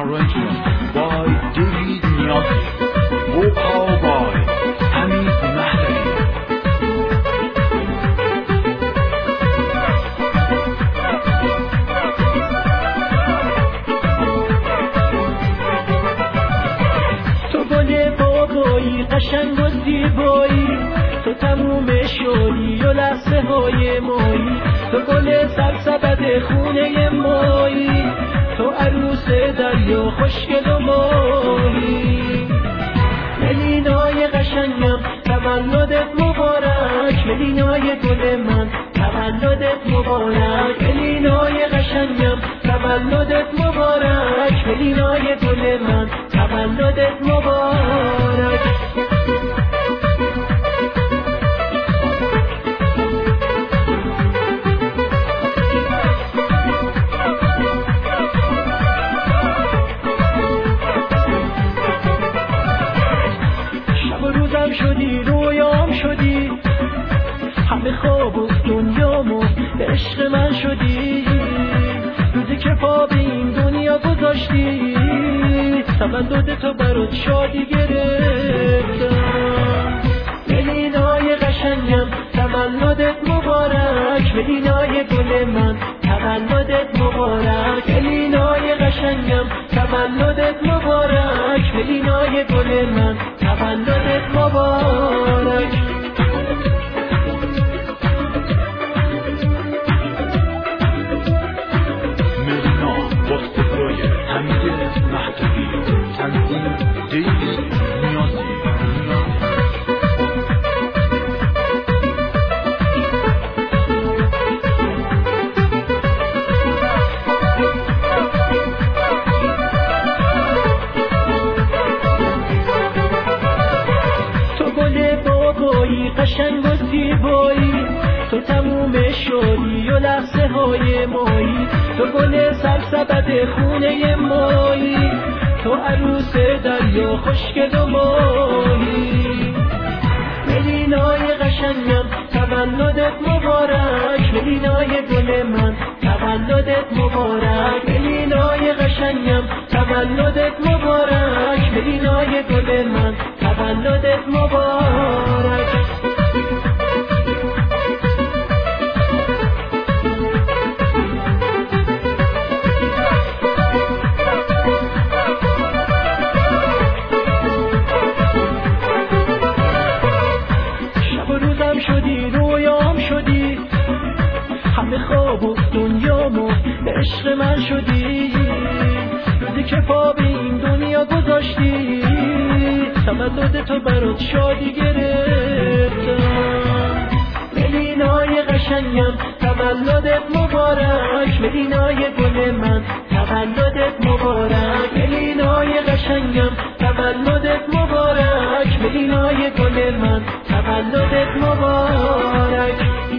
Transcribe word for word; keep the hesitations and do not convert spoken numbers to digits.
arrangement by David Niazi. Vocal by Hamid Mahdali. تو گل بابایی قشنگ و زیبایی، تو تموم شادی و لحظه های مایی، تو گل سرسبد خونه مایی، تو عروس دریا خوشگل و ماهی. ملینای قشنگم تولدت مبارک، ملینای گل من تولدت مبارک، ملینای قشنگم تولدت مبارک، ملینای گل من تولدت مبارک. شدی رویام شدی، همه خواب و دنیامو به عشق من شدی، روزی که پا به این دنیا گذاشتی، تولد تو برات شادی گرفتم. ملینای قشنگم تولدت مبارک، ملینای گل من تولدت مبارک، ملینای قشنگم تولدت مبارک، ملینای گل من تولدت مبارک. ملینا با صدای حمید مهدوی، تنظیم دیوید نیازی. قشنگ و زیبایی، تو تموم شادی و لحظه های مایی، تو گل سرسبد خونه مایی، تو عروس دریا خوشگل و ماهی. ملینای قشنگم تولدت مبارک، ملینای گل من تولدت مبارک، ملینای قشنگم تولدت مبارک، ملینای گل من تولدت مبارک. شدی رویام شدی، همه خواب و دنیامو به عشق من شدی، روزی که پا به این دنیا گذاشتی، تولد تو برات شادی گرفتم. ملینای قشنگم تولدت مبارک، ملینای گل من تولدت مبارک، ملینای قشنگم تولدت مبارک، ملینای گل من تولدت مبارک.